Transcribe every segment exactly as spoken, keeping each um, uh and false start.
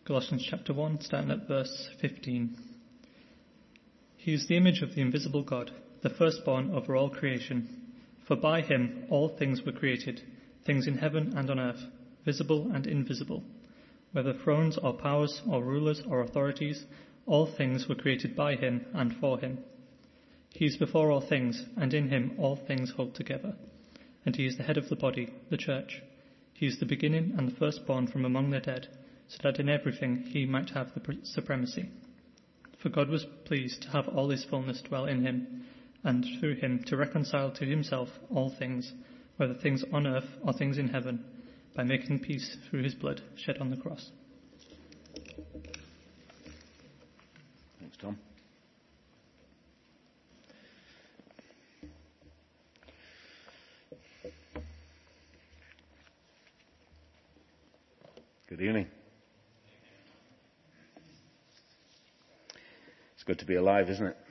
Colossians chapter one, starting at verse fifteen. He is the image of the invisible God, the firstborn over all creation. For by him all things were created, things in heaven and on earth, visible and invisible. Whether thrones or powers or rulers or authorities, all things were created by him and for him. He is before all things, and in him all things hold together. And he is the head of the body, the church. He is the beginning and the firstborn from among the dead, so that in everything he might have the supremacy. For God was pleased to have all his fullness dwell in him, and through him to reconcile to himself all things, whether things on earth or things in heaven, by making peace through his blood shed on the cross. Thanks, Tom. Good evening. It's good to be alive, isn't it?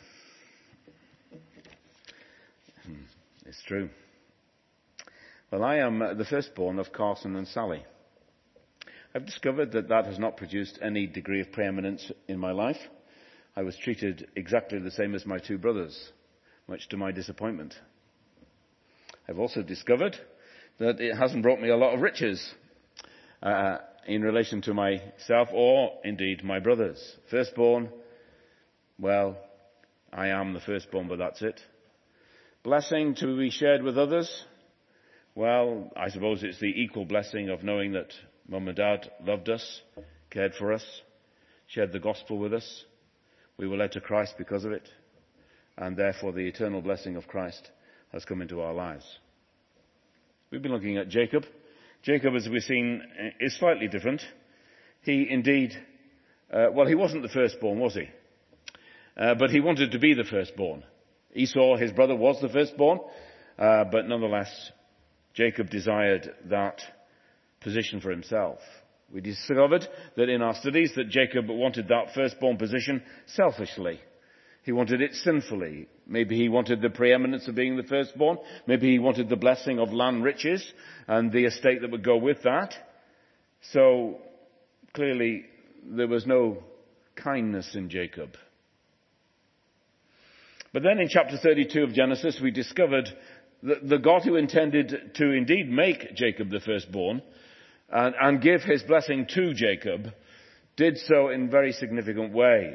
It's true. Well, I am the firstborn of Carson and Sally. I've discovered that that has not produced any degree of preeminence in my life. I was treated exactly the same as my two brothers, much to my disappointment. I've also discovered that it hasn't brought me a lot of riches uh, in relation to myself or, indeed, my brothers. Firstborn, well, I am the firstborn, but that's it. Blessing to be shared with others? Well, I suppose it's the equal blessing of knowing that Mum and Dad loved us, cared for us, shared the gospel with us. We were led to Christ because of it, and therefore the eternal blessing of Christ has come into our lives. We've been looking at Jacob. Jacob, as we've seen, is slightly different. He indeed, uh, well, he wasn't the firstborn, was he? Uh, but he wanted to be the firstborn. Esau, his brother, was the firstborn, uh, but nonetheless, Jacob desired that position for himself. We discovered that in our studies that Jacob wanted that firstborn position selfishly. He wanted it sinfully. Maybe he wanted the preeminence of being the firstborn. Maybe he wanted the blessing of land riches and the estate that would go with that. So clearly there was no kindness in Jacob. But then in chapter thirty-two of Genesis, we discovered that the God who intended to indeed make Jacob the firstborn and, and give his blessing to Jacob did so in very significant ways.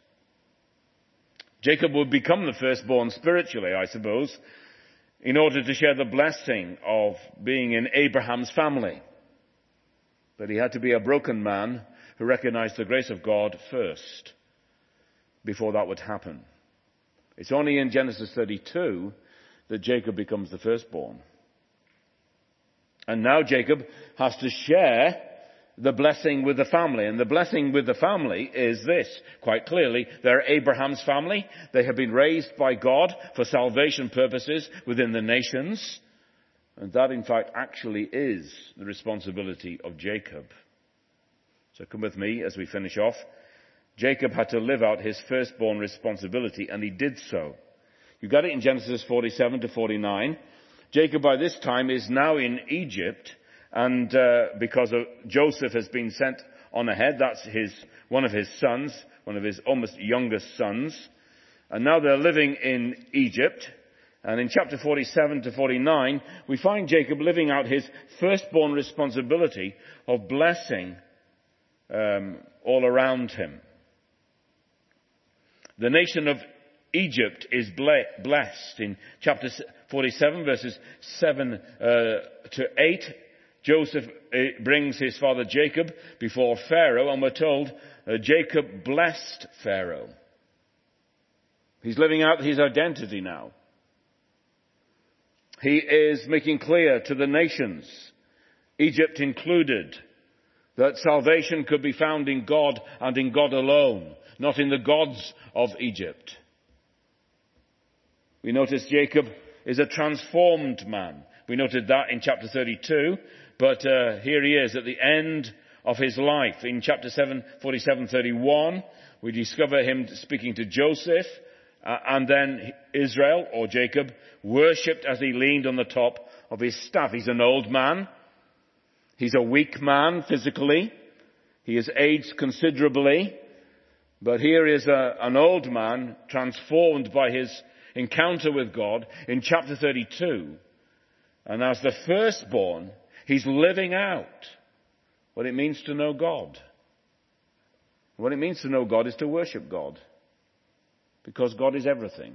Jacob would become the firstborn spiritually, I suppose, in order to share the blessing of being in Abraham's family. But he had to be a broken man who recognized the grace of God first before that would happen. It's only in Genesis thirty-two that Jacob becomes the firstborn. And now Jacob has to share the blessing with the family. And the blessing with the family is this. Quite clearly, they're Abraham's family. They have been raised by God for salvation purposes within the nations. And that, in fact, actually is the responsibility of Jacob. So come with me as we finish off. Jacob had to live out his firstborn responsibility, and he did so. You got it in Genesis forty-seven to forty-nine. Jacob by this time is now in Egypt, and uh, because of Joseph has been sent on ahead, that's his one of his sons, one of his almost youngest sons. And now they're living in Egypt. And in chapter forty-seven to forty-nine, we find Jacob living out his firstborn responsibility of blessing um, all around him. The nation of Egypt is blessed. In chapter forty-seven, verses seven uh, to eight, Joseph uh, brings his father Jacob before Pharaoh, and we're told uh, Jacob blessed Pharaoh. He's living out his identity now. He is making clear to the nations, Egypt included, that salvation could be found in God and in God alone, not in the gods of Egypt. We notice Jacob is a transformed man. We noted that in chapter thirty-two, but uh, here he is at the end of his life. In chapter seven, forty-seven, thirty-one, we discover him speaking to Joseph, uh, and then Israel, or Jacob, worshipped as he leaned on the top of his staff. He's an old man. He's a weak man physically. He has aged considerably, but here is a, an old man transformed by his encounter with God in chapter thirty-two. And as the firstborn, he's living out what it means to know God. What it means to know God is to worship God, because God is everything.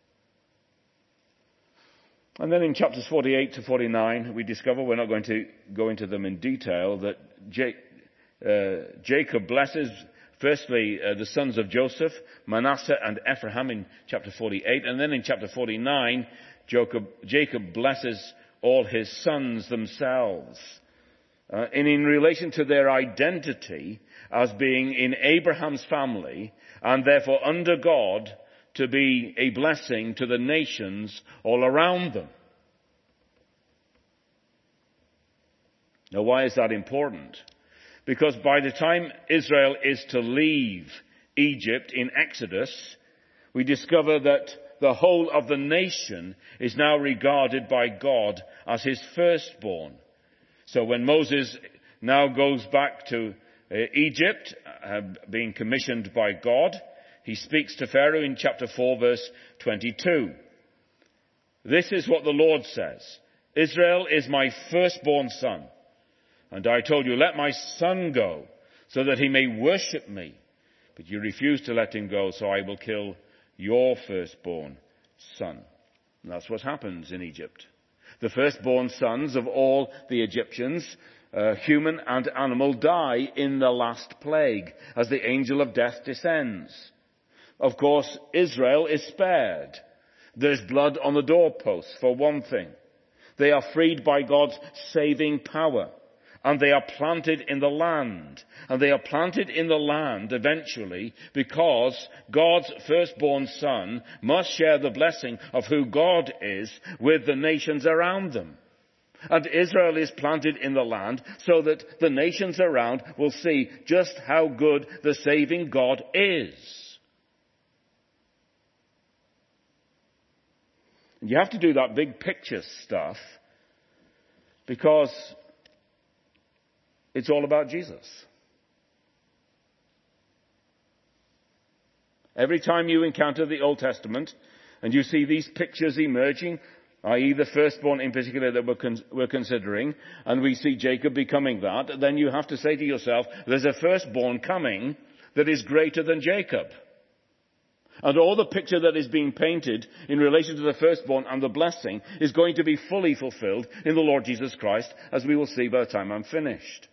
And then in chapters forty-eight to forty-nine, we discover, we're not going to go into them in detail, that J- uh, Jacob blesses, firstly, uh, the sons of Joseph, Manasseh and Ephraim in chapter forty-eight. And then in chapter forty-nine, Jacob, Jacob blesses all his sons themselves. Uh, and in relation to their identity as being in Abraham's family, and therefore under God, to be a blessing to the nations all around them. Now, why is that important? Because by the time Israel is to leave Egypt in Exodus, we discover that the whole of the nation is now regarded by God as his firstborn. So when Moses now goes back to uh, Egypt, uh, being commissioned by God, he speaks to Pharaoh in chapter four, verse twenty-two. This is what the Lord says. Israel is my firstborn son. And I told you, let my son go, so that he may worship me. But you refused to let him go, so I will kill your firstborn son. And that's what happens in Egypt. The firstborn sons of all the Egyptians, uh, human and animal, die in the last plague, as the angel of death descends. Of course, Israel is spared. There's blood on the doorposts, for one thing. They are freed by God's saving power. And they are planted in the land. And they are planted in the land eventually because God's firstborn son must share the blessing of who God is with the nations around them. And Israel is planted in the land so that the nations around will see just how good the saving God is. You have to do that big picture stuff because it's all about Jesus. Every time you encounter the Old Testament and you see these pictures emerging, that is the firstborn in particular that we're, con- we're considering, and we see Jacob becoming that, then you have to say to yourself, there's a firstborn coming that is greater than Jacob. And all the picture that is being painted in relation to the firstborn and the blessing is going to be fully fulfilled in the Lord Jesus Christ, as we will see by the time I'm finished.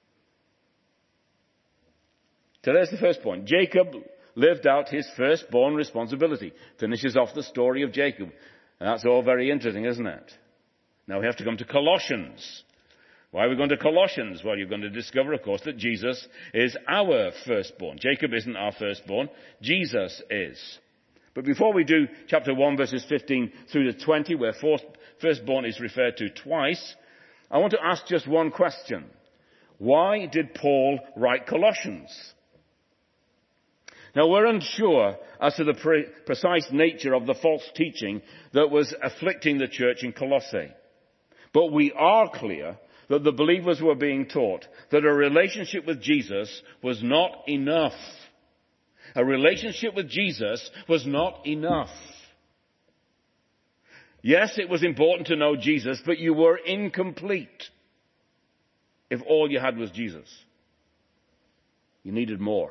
So there's the first point. Jacob lived out his firstborn responsibility. Finishes off the story of Jacob. And that's all very interesting, isn't it? Now we have to come to Colossians. Why are we going to Colossians? Well, you're going to discover, of course, that Jesus is our firstborn. Jacob isn't our firstborn. Jesus is. But before we do chapter one, verses fifteen through to twenty, where firstborn is referred to twice, I want to ask just one question. Why did Paul write Colossians? Now, we're unsure as to the pre- precise nature of the false teaching that was afflicting the church in Colossae. But we are clear that the believers were being taught that a relationship with Jesus was not enough. A relationship with Jesus was not enough. Yes, it was important to know Jesus, but you were incomplete if all you had was Jesus. You needed more.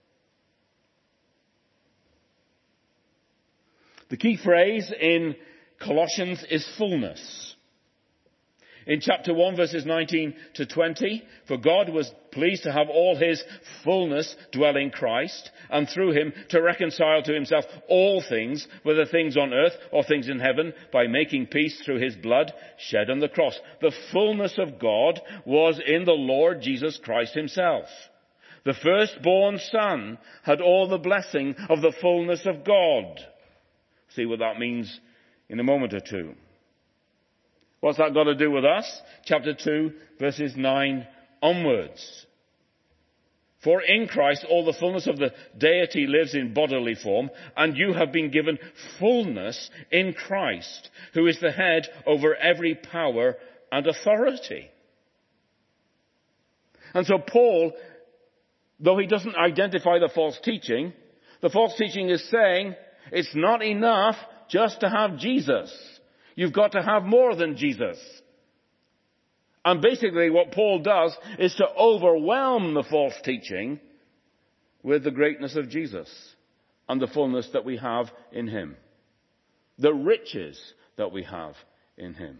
The key phrase in Colossians is fullness. In chapter one, verses nineteen to twenty, for God was pleased to have all his fullness dwell in Christ, and through him to reconcile to himself all things, whether things on earth or things in heaven, by making peace through his blood shed on the cross. The fullness of God was in the Lord Jesus Christ himself. The firstborn son had all the blessing of the fullness of God. See what that means in a moment or two. What's that got to do with us? Chapter two, verses nine onwards. For in Christ all the fullness of the deity lives in bodily form, and you have been given fullness in Christ, who is the head over every power and authority. And so Paul though he doesn't identify the false teaching, the false teaching is saying it's not enough just to have Jesus. You've got to have more than Jesus. And basically what Paul does is to overwhelm the false teaching with the greatness of Jesus and the fullness that we have in him. The riches that we have in him.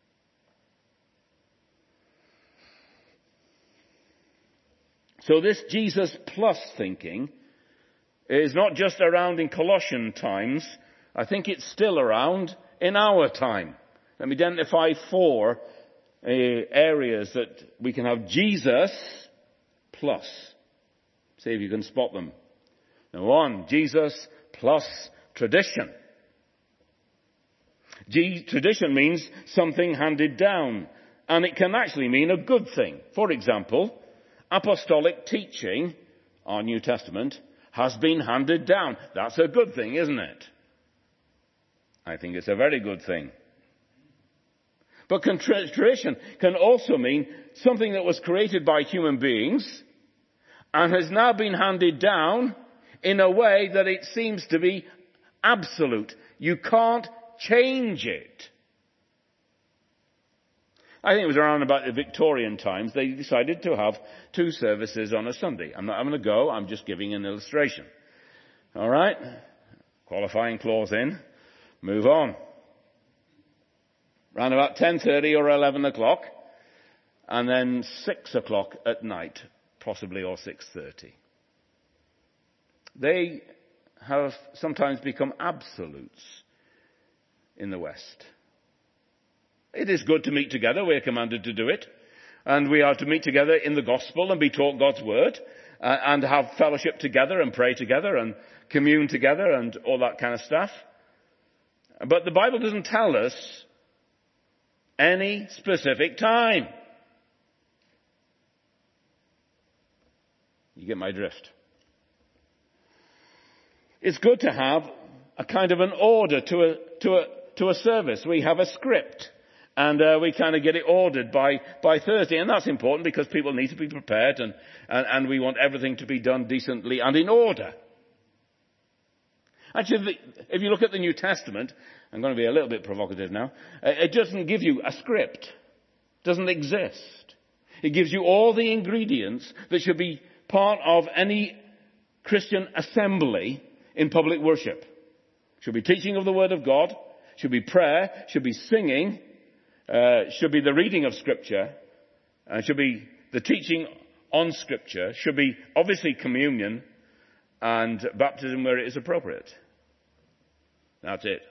So this Jesus plus thinking is not just around in Colossian times. I think it's still around in our time. Let me identify four uh, areas that we can have Jesus plus. See if you can spot them. Number one, Jesus plus tradition. G- tradition means something handed down, and it can actually mean a good thing. For example, apostolic teaching, our New Testament, has been handed down. That's a good thing, isn't it? I think it's a very good thing. But tradition can also mean something that was created by human beings and has now been handed down in a way that it seems to be absolute. You can't change it. I think it was around about the Victorian times they decided to have two services on a Sunday. I'm not I'm going to go, I'm just giving an illustration. All right? Qualifying clause in. Move on. Around about ten thirty or eleven o'clock, and then six o'clock at night, possibly, or six thirty. They have sometimes become absolutes in the West. It is good to meet together. We are commanded to do it. And we are to meet together in the gospel and be taught God's word, uh, and have fellowship together and pray together and commune together and all that kind of stuff. But the Bible doesn't tell us any specific time. You get my drift. It's good to have a kind of an order to a, to a, to a service. We have a script. And uh, we kind of get it ordered by, by Thursday. And that's important because people need to be prepared, and, and, and we want everything to be done decently and in order. Actually, if you look at the New Testament, I'm going to be a little bit provocative now, it doesn't give you a script. It doesn't exist. It gives you all the ingredients that should be part of any Christian assembly in public worship. Should be teaching of the Word of God, should be prayer, should be singing, Uh, should be the reading of Scripture, uh, should be the teaching on Scripture, should be obviously communion and baptism where it is appropriate. That's it.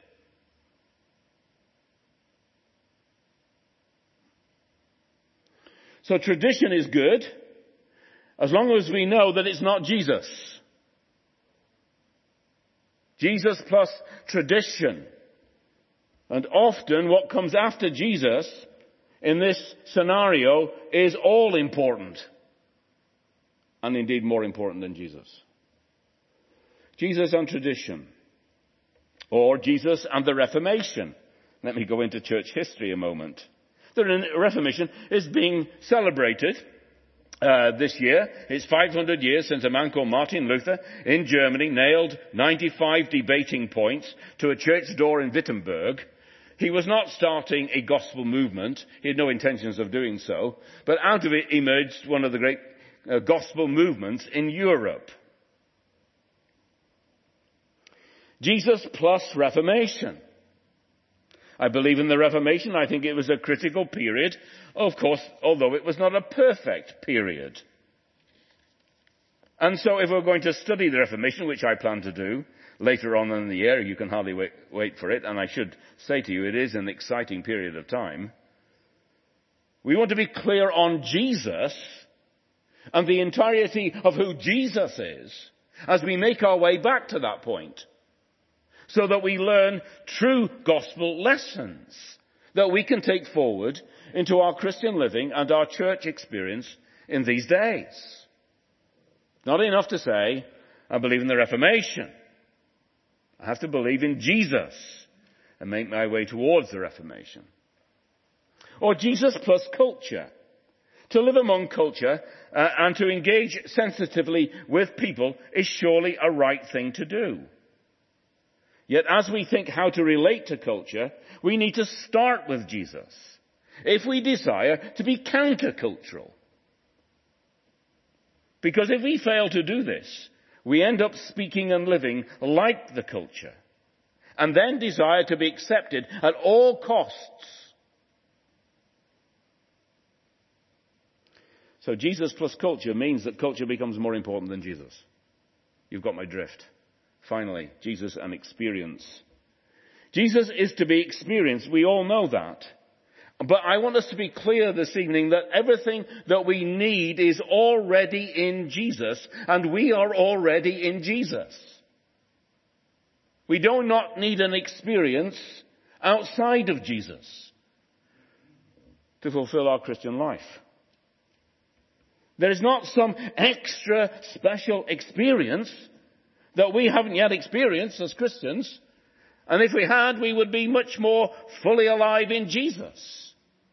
So tradition is good as long as we know that it's not Jesus. Jesus plus tradition. And often what comes after Jesus in this scenario is all important. And indeed more important than Jesus. Jesus and tradition. Or Jesus and the Reformation. Let me go into church history a moment. The Reformation is being celebrated uh, this year. It's five hundred years since a man called Martin Luther in Germany nailed ninety-five debating points to a church door in Wittenberg. He was not starting a gospel movement. He had no intentions of doing so. But out of it emerged one of the great uh, gospel movements in Europe. Jesus plus Reformation. I believe in the Reformation. I think it was a critical period. Of course, although it was not a perfect period. And so if we're going to study the Reformation, which I plan to do, later on in the year, you can hardly wait, wait for it, and I should say to you, it is an exciting period of time. We want to be clear on Jesus and the entirety of who Jesus is as we make our way back to that point, so that we learn true gospel lessons that we can take forward into our Christian living and our church experience in these days. Not enough to say, I believe in the Reformation. I have to believe in Jesus and make my way towards the Reformation. Or Jesus plus culture. To live among culture uh, and to engage sensitively with people is surely a right thing to do. Yet as we think how to relate to culture, we need to start with Jesus if we desire to be countercultural. Because if we fail to do this, we end up speaking and living like the culture, and then desire to be accepted at all costs. So Jesus plus culture means that culture becomes more important than Jesus. You've got my drift. Finally, Jesus and experience. Jesus is to be experienced. We all know that. But I want us to be clear this evening that everything that we need is already in Jesus, and we are already in Jesus. We do not need an experience outside of Jesus to fulfill our Christian life. There is not some extra special experience that we haven't yet experienced as Christians. And if we had, we would be much more fully alive in Jesus.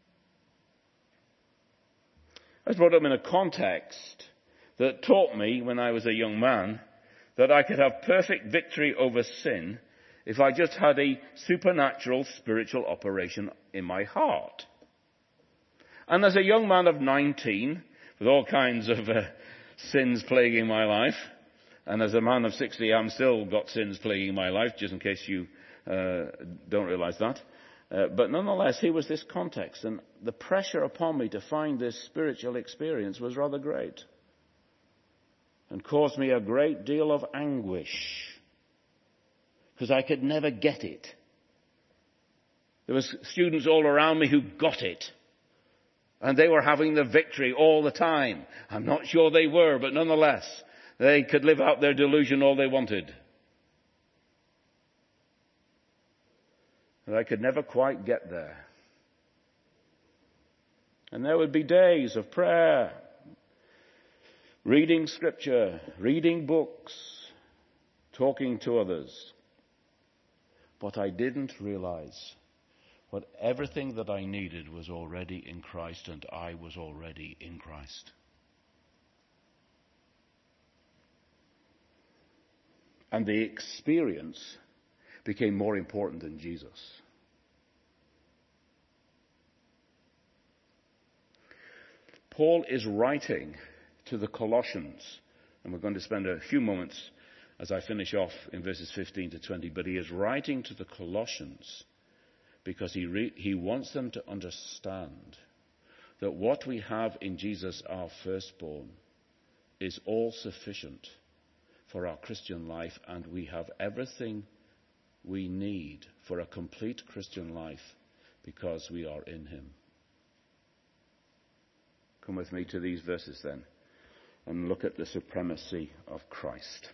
I was brought up in a context that taught me when I was a young man that I could have perfect victory over sin if I just had a supernatural spiritual operation in my heart. And as a young man of nineteen, with all kinds of uh, sins plaguing my life, and as a man of sixty, I'm still got sins plaguing my life, just in case you uh, don't realize that. Uh, but nonetheless, here was this context, and the pressure upon me to find this spiritual experience was rather great, and caused me a great deal of anguish, because I could never get it. There were students all around me who got it, and they were having the victory all the time. I'm not sure they were, but nonetheless, they could live out their delusion all they wanted. And I could never quite get there. And there would be days of prayer, reading scripture, reading books, talking to others. But I didn't realize what everything that I needed was already in Christ, and I was already in Christ. And the experience became more important than Jesus. Paul is writing to the Colossians, and we're going to spend a few moments as I finish off in verses fifteen to twenty, but he is writing to the Colossians because he, re- he wants them to understand that what we have in Jesus, our firstborn, is all sufficient for our Christian life, and we have everything we need for a complete Christian life because we are in him. Come with me to these verses then and look at the supremacy of Christ.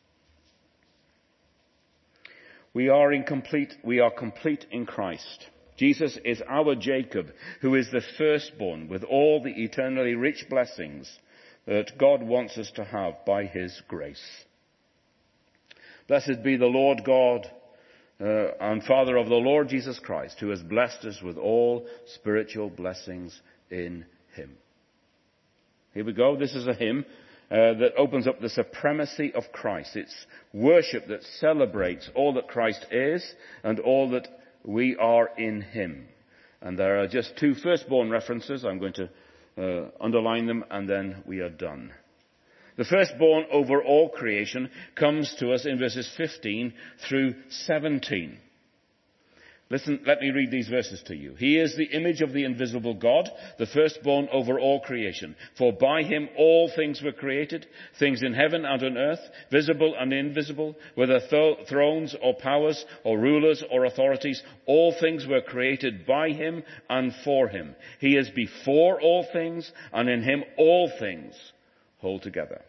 We are in complete, we are complete in Christ. Jesus is our Jacob, who is the firstborn with all the eternally rich blessings that God wants us to have by his grace. Blessed be the Lord God uh, and Father of the Lord Jesus Christ, who has blessed us with all spiritual blessings in him. Here we go. This is a hymn uh, that opens up the supremacy of Christ. It's worship that celebrates all that Christ is and all that we are in him. And there are just two firstborn references. I'm going to uh, underline them, and then we are done. The firstborn over all creation comes to us in verses fifteen through seventeen. Listen, let me read these verses to you. He is the image of the invisible God, the firstborn over all creation. For by him all things were created, things in heaven and on earth, visible and invisible, whether th- thrones or powers or rulers or authorities. All things were created by him and for him. He is before all things, and in him all things hold together.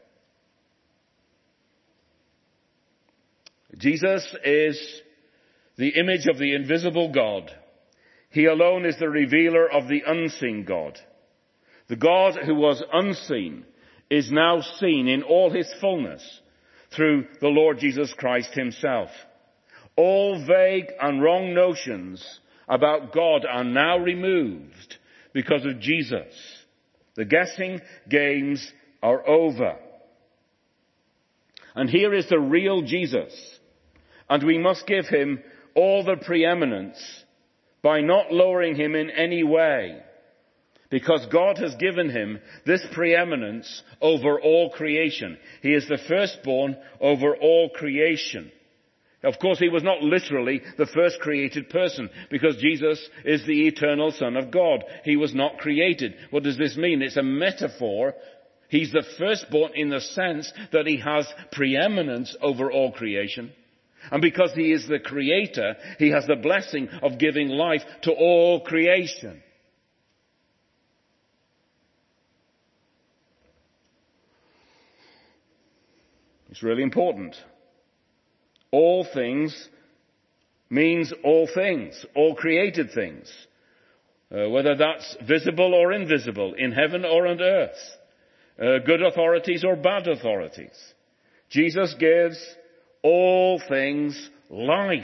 Jesus is the image of the invisible God. He alone is the revealer of the unseen God. The God who was unseen is now seen in all his fullness through the Lord Jesus Christ himself. All vague and wrong notions about God are now removed because of Jesus, The guessing games are over. And here is the real Jesus. And we must give him all the preeminence by not lowering him in any way. Because God has given him this preeminence over all creation. He is the firstborn over all creation. Of course, he was not literally the first created person, because Jesus is the eternal Son of God. He was not created. What does this mean? It's a metaphor. He's the firstborn in the sense that he has preeminence over all creation. And because he is the creator, he has the blessing of giving life to all creation. It's really important. All things means all things, all created things, uh, whether that's visible or invisible, in heaven or on earth, uh, good authorities or bad authorities. Jesus gives all things life.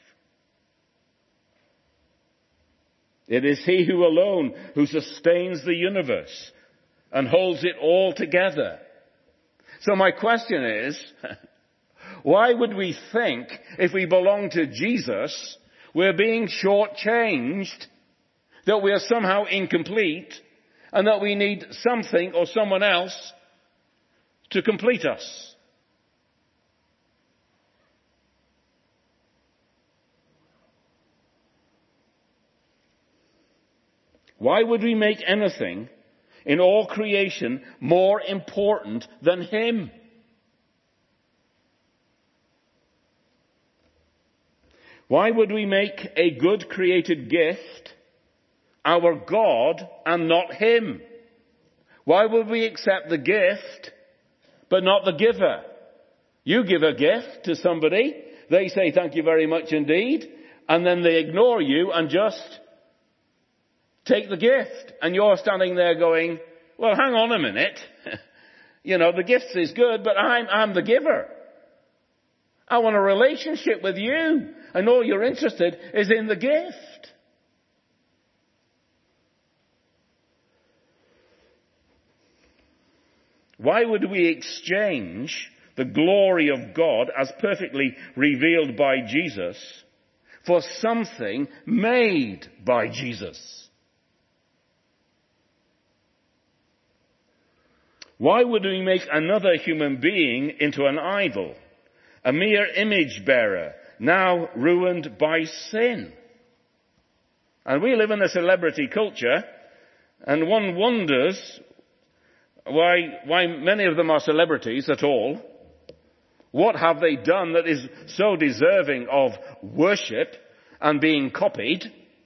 It is he who alone who sustains the universe and holds it all together. So my question is, why would we think if we belong to Jesus, we're being shortchanged, that we are somehow incomplete, and that we need something or someone else to complete us? Why would we make anything in all creation more important than him? Why would we make a good created gift our God and not him? Why would we accept the gift but not the giver? You give a gift to somebody, they say thank you very much indeed, and then they ignore you and just take the gift. And you're standing there going, well, hang on a minute. You know, the gift is good, but I'm, I'm the giver. I want a relationship with you. And all you're interested is in the gift. Why would we exchange the glory of God as perfectly revealed by Jesus for something made by Jesus? Why would we make another human being into an idol, a mere image bearer, now ruined by sin? And we live in a celebrity culture, and one wonders why, why many of them are celebrities at all. What have they done that is so deserving of worship and being copied?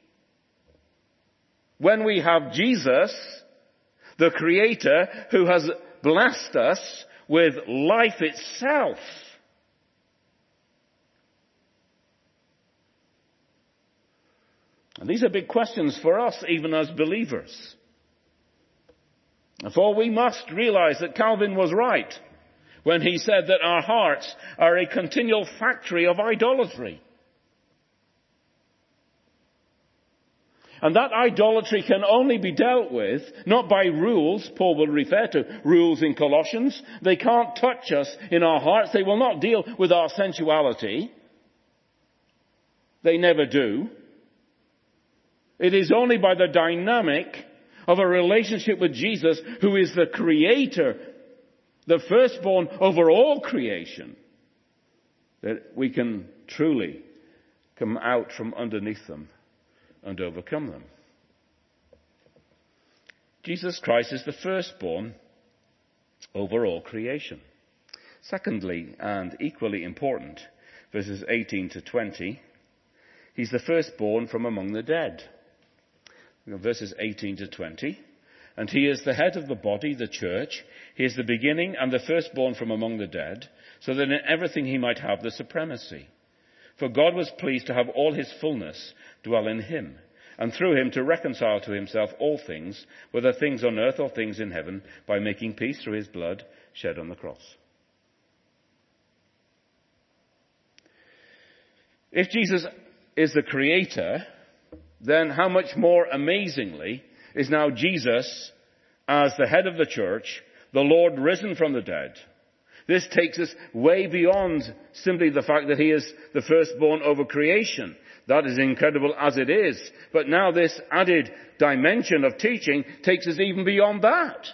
When we have Jesus, the Creator, who has blessed us with life itself. And these are big questions for us, even as believers. For we must realize that Calvin was right when he said that our hearts are a continual factory of idolatry. And that idolatry can only be dealt with, not by rules. Paul will refer to rules in Colossians. They can't touch us in our hearts. They will not deal with our sensuality. They never do. It is only by the dynamic of a relationship with Jesus, who is the Creator, the firstborn over all creation, that we can truly come out from underneath them and overcome them. Jesus Christ is the firstborn over all creation. Secondly, and equally important, verses eighteen to twenty, he's the firstborn from among the dead. Verses eighteen to twenty. And he is the head of the body, the church. He is the beginning and the firstborn from among the dead, so that in everything he might have the supremacy. For God was pleased to have all his fullness dwell in him, and through him to reconcile to himself all things, whether things on earth or things in heaven, by making peace through his blood shed on the cross. If Jesus is the Creator, then how much more amazingly is now Jesus as the head of the church, the Lord risen from the dead. This takes us way beyond simply the fact that he is the firstborn over creation. That is incredible as it is. But now this added dimension of teaching takes us even beyond that.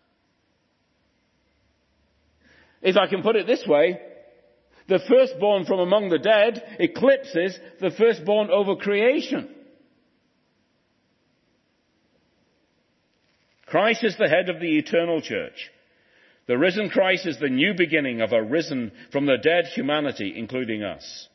If I can put it this way, the firstborn from among the dead eclipses the firstborn over creation. Christ is the head of the eternal church. The risen Christ is the new beginning of a risen from the dead humanity, including us.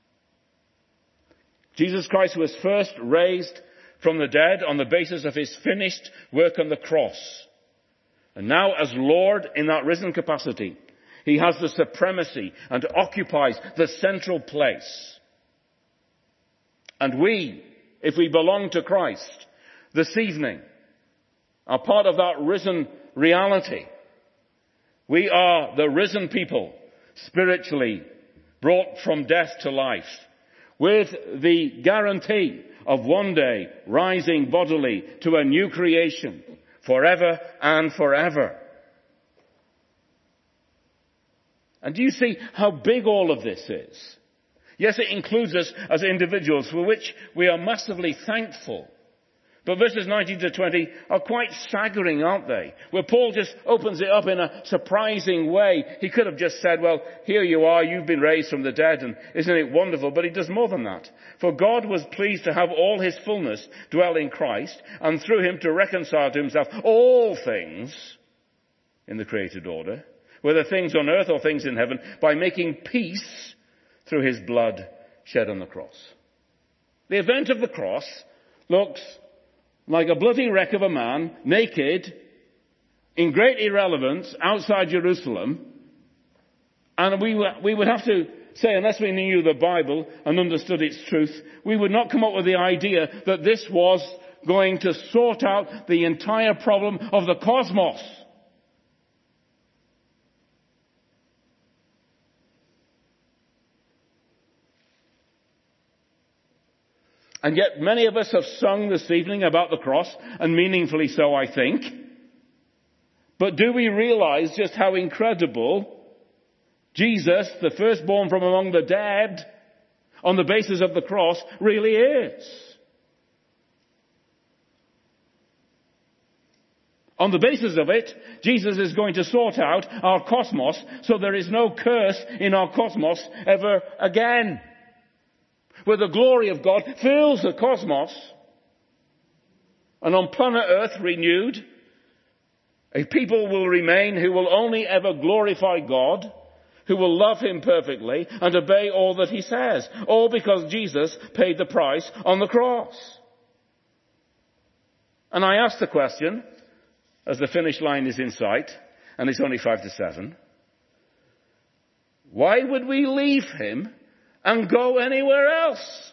Jesus Christ was first raised from the dead on the basis of his finished work on the cross. And now as Lord in that risen capacity, he has the supremacy and occupies the central place. And we, if we belong to Christ this evening, are part of that risen reality. We are the risen people, spiritually brought from death to life, with the guarantee of one day rising bodily to a new creation, forever and forever. And do you see how big all of this is? Yes, it includes us as individuals, for which we are massively thankful. But verses nineteen to twenty are quite staggering, aren't they? Where Paul just opens it up in a surprising way. He could have just said, well, here you are, you've been raised from the dead, and isn't it wonderful? But he does more than that. For God was pleased to have all his fullness dwell in Christ, and through him to reconcile to himself all things in the created order, whether things on earth or things in heaven, by making peace through his blood shed on the cross. The event of the cross looks like a bloody wreck of a man, naked, in great irrelevance, outside Jerusalem. And we, we would have to say, unless we knew the Bible and understood its truth, we would not come up with the idea that this was going to sort out the entire problem of the cosmos. And yet many of us have sung this evening about the cross, and meaningfully so, I think. But do we realize just how incredible Jesus, the firstborn from among the dead, on the basis of the cross, really is? On the basis of it, Jesus is going to sort out our cosmos so there is no curse in our cosmos ever again. Where the glory of God fills the cosmos, and on planet Earth renewed, a people will remain who will only ever glorify God, who will love him perfectly and obey all that he says, all because Jesus paid the price on the cross. And I ask the question, as the finish line is in sight, and it's only five to seven, why would we leave him and go anywhere else?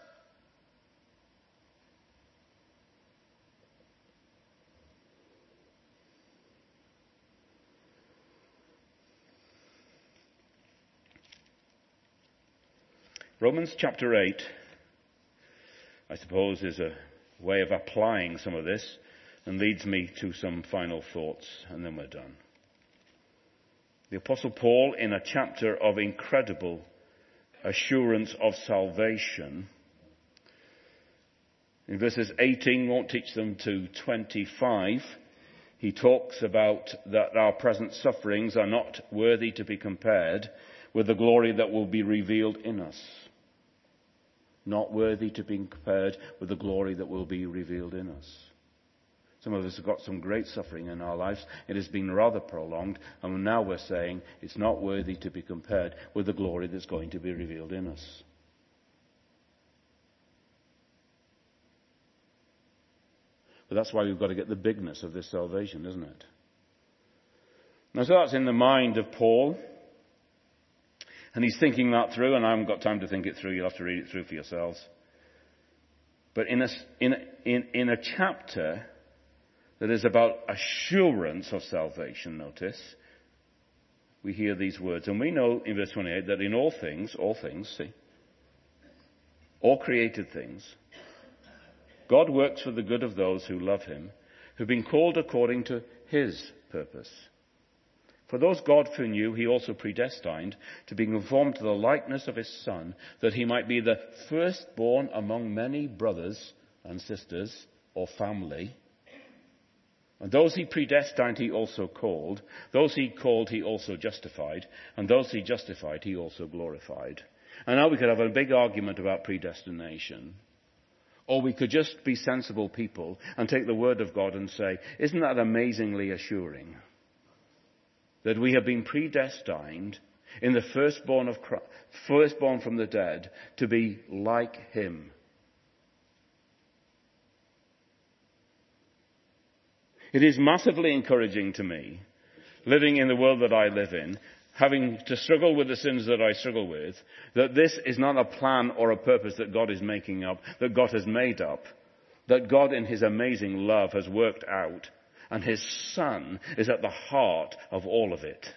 Romans chapter eight, I suppose, is a way of applying some of this and leads me to some final thoughts, and then we're done. The Apostle Paul, in a chapter of incredible assurance of salvation, in verses eighteen, won't teach them, to twenty-five, he talks about that our present sufferings are not worthy to be compared with the glory that will be revealed in us. Not worthy to be compared with the glory that will be revealed in us. Some of us have got some great suffering in our lives. It has been rather prolonged, and now we're saying it's not worthy to be compared with the glory that's going to be revealed in us. But that's why we've got to get the bigness of this salvation, isn't it? Now, so that's in the mind of Paul. And he's thinking that through, and I haven't got time to think it through. You'll have to read it through for yourselves. But in a, in, in, in a chapter that is about assurance of salvation, notice, we hear these words. And we know in verse twenty-eight that in all things, all things, see, all created things, God works for the good of those who love him, who've been called according to his purpose. For those God foreknew, he also predestined to be conformed to the likeness of his Son, that he might be the firstborn among many brothers and sisters, or family. And those he predestined, he also called. Those he called, he also justified. And those he justified, he also glorified. And now we could have a big argument about predestination. Or we could just be sensible people and take the word of God and say, isn't that amazingly assuring? That we have been predestined in the firstborn of Christ, firstborn from the dead, to be like him. It is massively encouraging to me, living in the world that I live in, having to struggle with the sins that I struggle with, that this is not a plan or a purpose that God is making up, that God has made up, that God in his amazing love has worked out, and his Son is at the heart of all of it.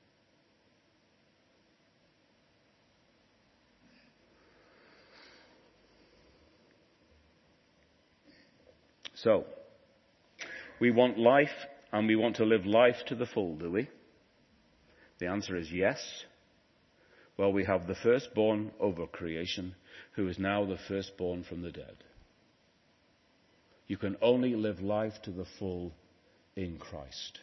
So, we want life, and we want to live life to the full, do we? The answer is yes. Well, we have the firstborn over creation, who is now the firstborn from the dead. You can only live life to the full in Christ.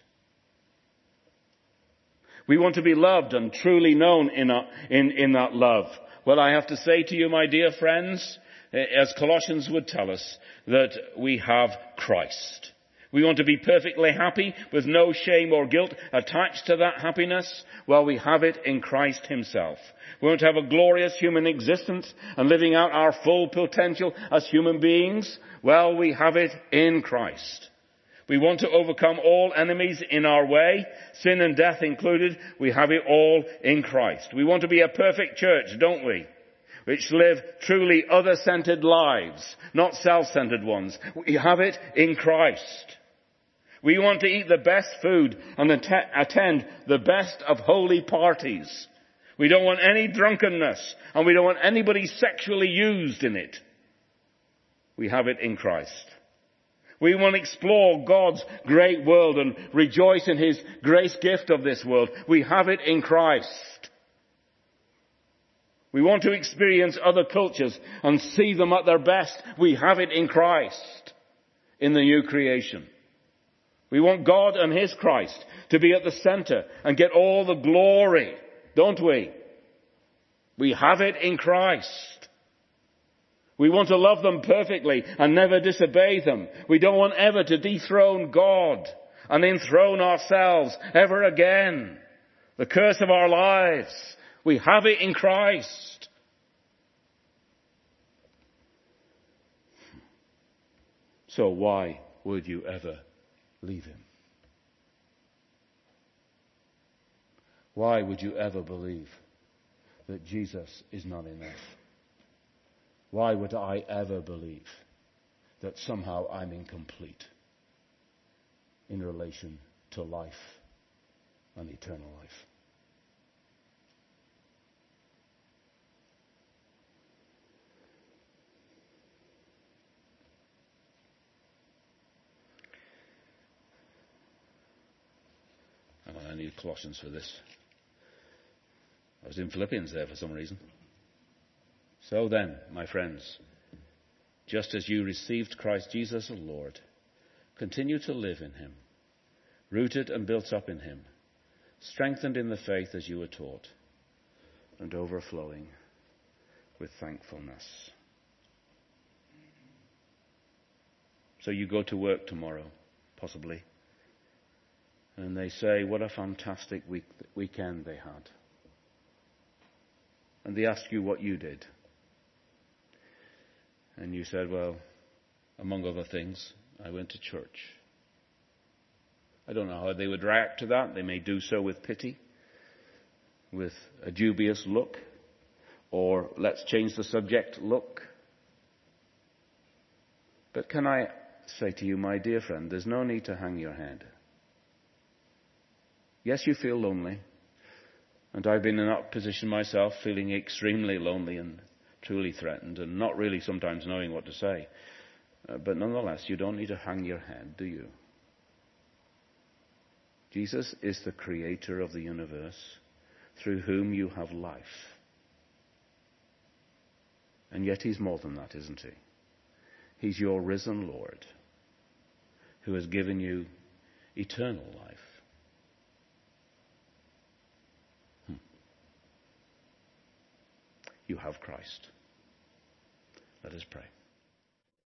We want to be loved and truly known in, a, in, in that love. Well, I have to say to you, my dear friends, as Colossians would tell us, that we have Christ. We want to be perfectly happy with no shame or guilt attached to that happiness. Well, we have it in Christ himself. We want to have a glorious human existence and living out our full potential as human beings. Well, we have it in Christ. We want to overcome all enemies in our way, sin and death included. We have it all in Christ. We want to be a perfect church, don't we? Which live truly other-centered lives, not self-centered ones. We have it in Christ. We want to eat the best food and att- attend the best of holy parties. We don't want any drunkenness, and we don't want anybody sexually used in it. We have it in Christ. We want to explore God's great world and rejoice in his grace gift of this world. We have it in Christ. We want to experience other cultures and see them at their best. We have it in Christ, in the new creation. We want God and his Christ to be at the center and get all the glory, don't we? We have it in Christ. We want to love them perfectly and never disobey them. We don't want ever to dethrone God and enthrone ourselves ever again. The curse of our lives. We have it in Christ. So why would you ever leave him? Why would you ever believe that Jesus is not enough? Why would I ever believe that somehow I'm incomplete in relation to life and eternal life? I need Colossians for this. I was in Philippians there for some reason. So then, my friends, just as you received Christ Jesus as Lord, continue to live in him, rooted and built up in him, strengthened in the faith as you were taught, and overflowing with thankfulness. So you go to work tomorrow, possibly, and they say, what a fantastic week, weekend they had. And they ask you what you did. And you said, well, among other things, I went to church. I don't know how they would react to that. They may do so with pity, with a dubious look, or let's change the subject look. But can I say to you, my dear friend, there's no need to hang your head. Yes, you feel lonely. And I've been in that position myself, feeling extremely lonely and truly threatened and not really sometimes knowing what to say. Uh, but nonetheless, you don't need to hang your head, do you? Jesus is the creator of the universe, through whom you have life. And yet he's more than that, isn't he? He's your risen Lord, who has given you eternal life. Hmm. You have Christ. Let us pray.